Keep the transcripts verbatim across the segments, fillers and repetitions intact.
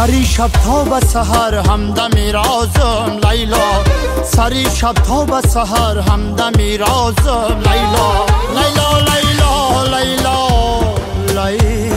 سری شب تا به سحر همدمی رازم لیلا، سری شب تا به سحر همدمی رازم لیلا، لیلا لیلا لیلا لیلا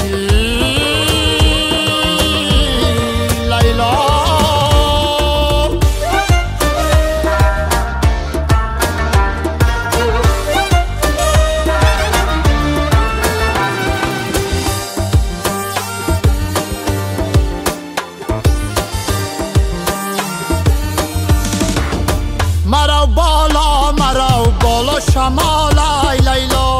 مرا بالا مرا بالا شمالای لیلا،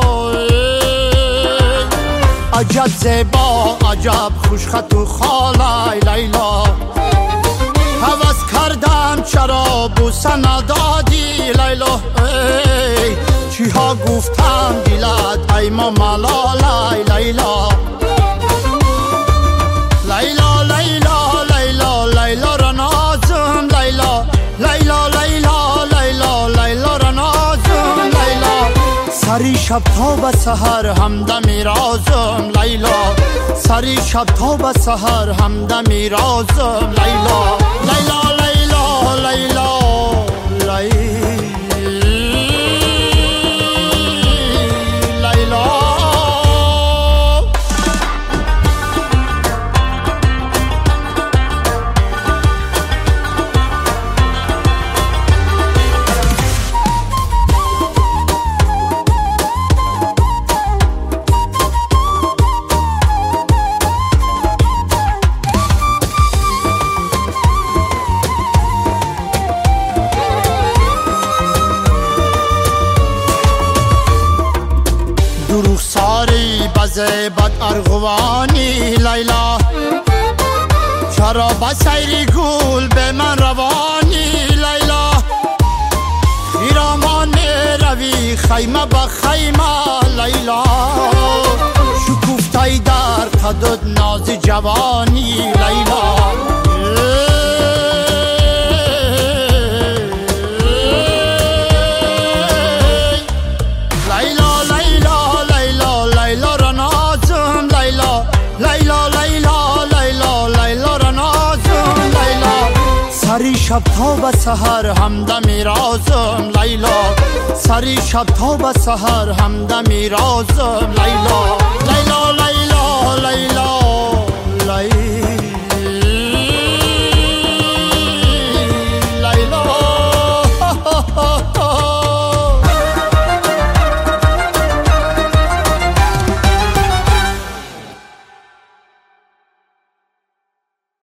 عجب زیبا عجب خوشخط و خالای لیلا، هوس کردم چرا بوسه ندادی لیلا، چی ها گفتم دلت ای ما ملالای لیلا، لیلا لیلا لیلا لیلا را نازم لیلا، لیلا لیلا لیلا لیلا را نازم لیلا، سری شب تا به سحر همدمی رازم لیلا، سری شب تا به سحر همدمی رازم لیلا، لیلا لیلا لیلا لیلا دروغ ساری بزیبت ارغوانی لیلا، چرا با سیری گل به من روانی لیلا، خیرامان روی خیمه با خیمه لیلا، شکوفتای در قدد ناز جوانی لیلا، سری شب تا به سحر همدمی رازم لیلا، سری شب تا به سحر همدمی رازم لیلا، لیلا لیلا لیلا